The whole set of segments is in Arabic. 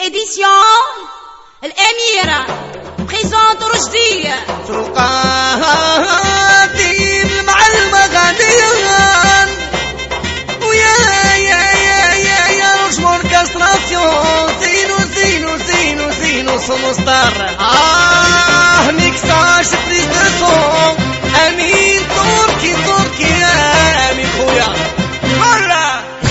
édition الأميرة بريزونت رشدية تلقاهاتي مع المغاديان ويا رجمون كاستراسيون زينو سمستر ميكساج بريز دو سون أمين تركي أمين خويا مرة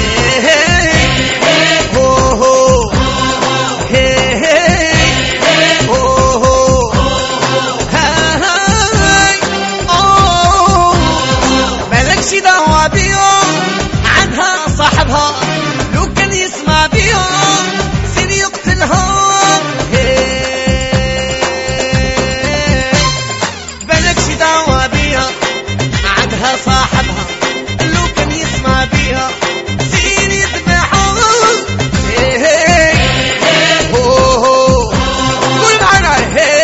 مالكش دعوة بيهم عنها صاحبها لو كان يسمع بيهم سير يقتلها مالكش دعوة بيها عنها صاحبها لو كان يسمع بيها سير يذبحها قول معنا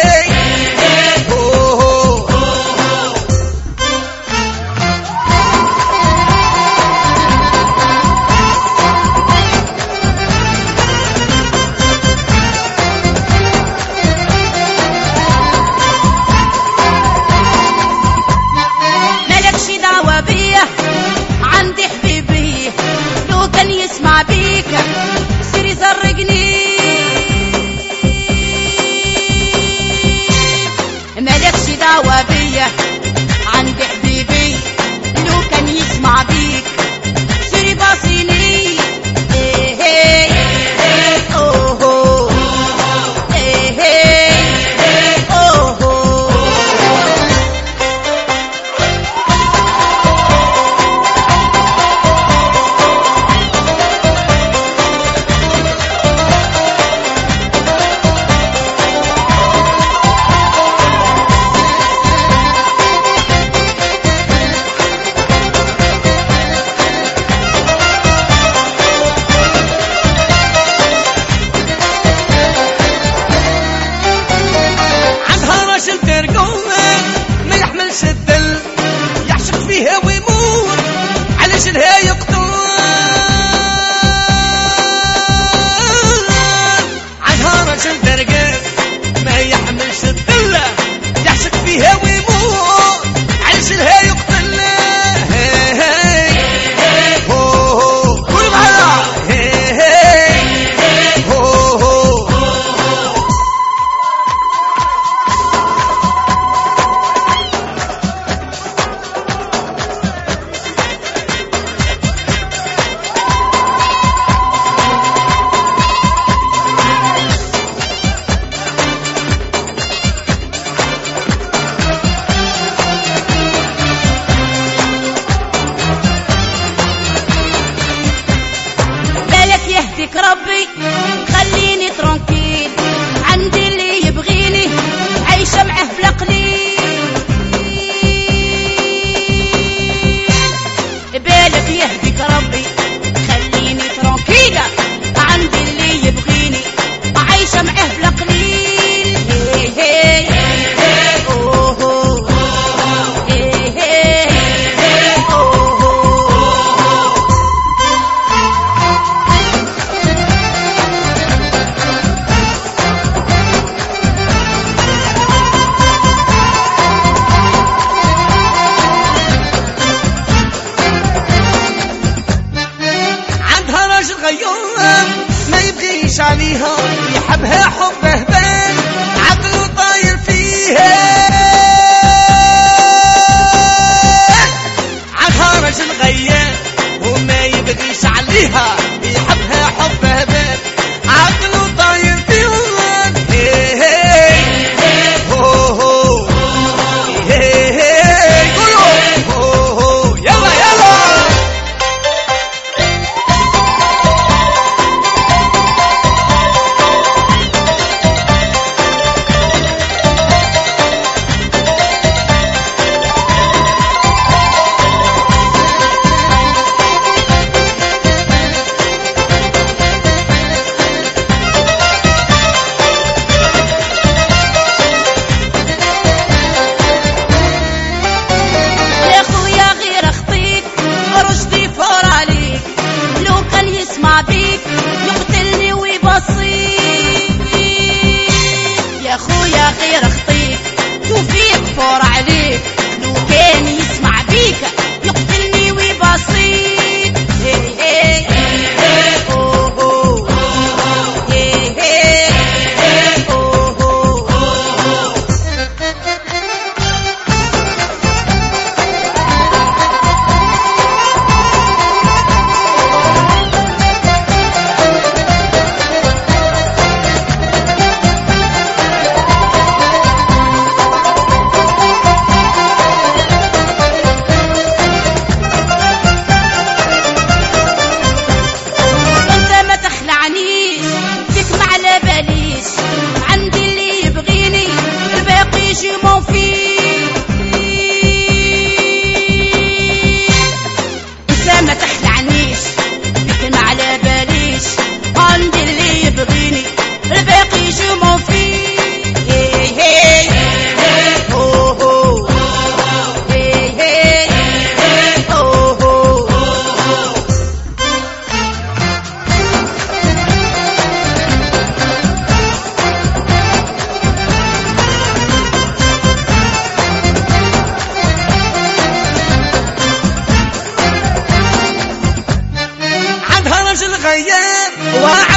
عندي حبيبي لو كان يسمع بيك سير يزرقني مالكش دعوة بيا عندي حبيبي لو كان يسمع بيك سير يباصيني ما يحملش الدل يعشق فيها ويموت علاش لها يقتل عندها راجل درقان ما يحملش الدل يعشق فيها ويموت علاش لها يقتل قول معايا يهديك ربي خليني ترونكيل عندي اللي يبغيني عايشة معه بلا قليل بالك يهديك ربي خليني ترونكيل عندي اللي يبغيني عايشة معه بلا قليل ما يبغيش عليها يحبها حب هبال عقله طاير فيها عندها رجل غيان وما يبغيش عليها يحبها حب هبال عقله طاير فيها الغياب